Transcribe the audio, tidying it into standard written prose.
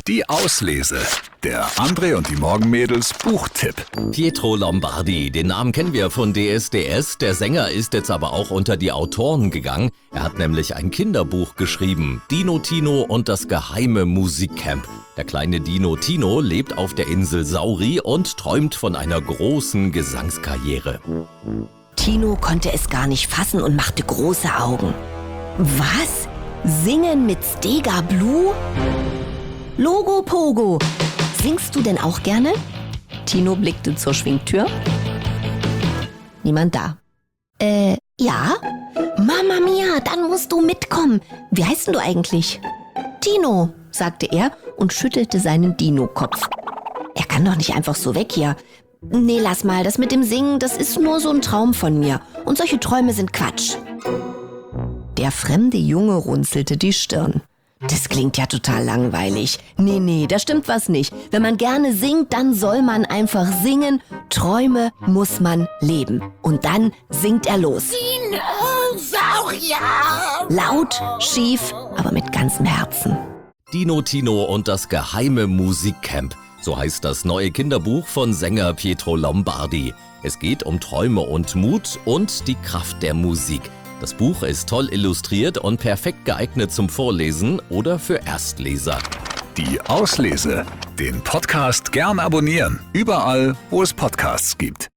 Die Auslese. Der André und die Morgenmädels Buchtipp. Pietro Lombardi, den Namen kennen wir von DSDS. Der Sänger ist jetzt aber auch unter die Autoren gegangen. Er hat nämlich ein Kinderbuch geschrieben, Dino Tino und das geheime Musikcamp. Der kleine Dino Tino lebt auf der Insel Sauri und träumt von einer großen Gesangskarriere. Tino konnte es gar nicht fassen und machte große Augen. Was? Singen mit Stega Blue? Logo Pogo, singst du denn auch gerne? Tino blickte zur Schwingtür. Niemand da. Ja? Mama mia, dann musst du mitkommen. Wie heißt denn du eigentlich? Tino, sagte er und schüttelte seinen Dino-Kopf. Er kann doch nicht einfach so weg hier. Nee, lass mal, das mit dem Singen, das ist nur so ein Traum von mir. Und solche Träume sind Quatsch. Der fremde Junge runzelte die Stirn. Das klingt ja total langweilig. Nee, da stimmt was nicht. Wenn man gerne singt, dann soll man einfach singen. Träume muss man leben. Und dann singt er los. Dinosaurier! Laut, schief, aber mit ganzem Herzen. Dino Tino und das geheime Musikcamp. So heißt das neue Kinderbuch von Sänger Pietro Lombardi. Es geht um Träume und Mut und die Kraft der Musik. Das Buch ist toll illustriert und perfekt geeignet zum Vorlesen oder für Erstleser. Die Auslese. Den Podcast gern abonnieren. Überall, wo es Podcasts gibt.